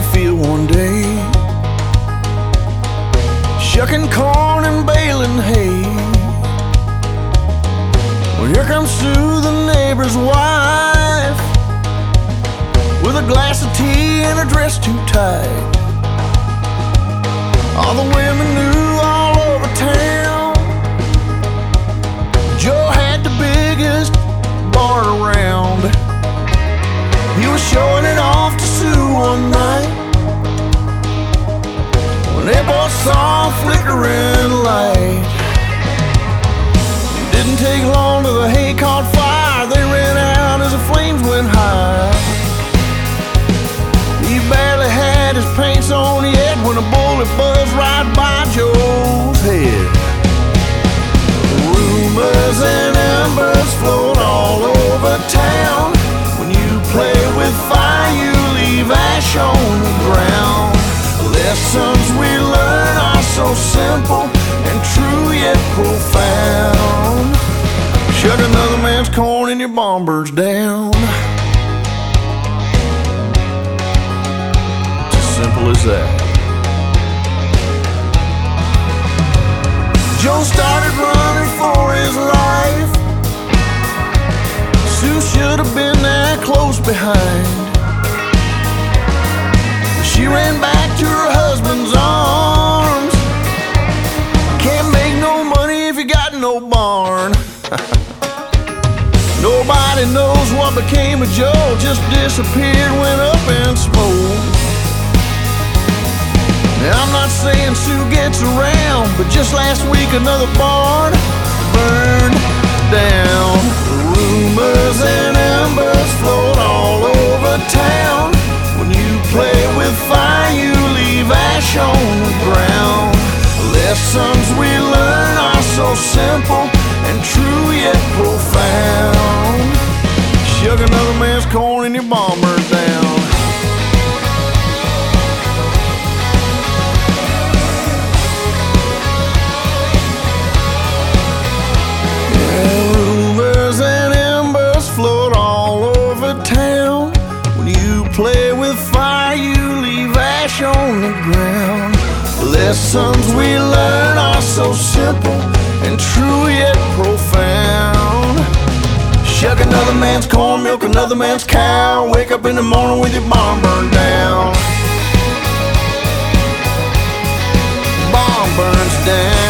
field one day, shucking corn and baling hay. Well, here comes Sue, the neighbor's wife, with a glass of tea and her dress too tight. All the women knew all over town Joe had the biggest barn around. He was showing it off to Sue one night when they both saw a flickering light. It didn't take long till the hay caught fire. They ran out as the flames went high. He barely had his pants on yet when a bullet buzzed right by Joe's head. Rumors and embers float all over town. When you play with fire, you leave ash on the ground. Lessons we learn are so simple and true yet profound. Shuck another man's corn and your barn burns down. Simple as that. Joe started running for his life. Sue should have been there close behind. She ran back to her husband's arms. Can't make no money if you got no barn. Nobody knows what became of Joe. Just disappeared, went up in smoke. Now, I'm not saying Sue gets around, but just last week another barn burned down. Rumors and embers float all over town. When you play with fire, you leave ash on the ground. Lessons we learn are so simple and true yet profound. Shuck another man's corn and your barn burns down. Rumors and embers float all over town. When you play with fire, you leave ash on the ground. Lessons we learn are so simple and true yet profound. Shuck another man's corn, milk another man's cow. Wake up in the morning with your barn burned down. Barn burns down.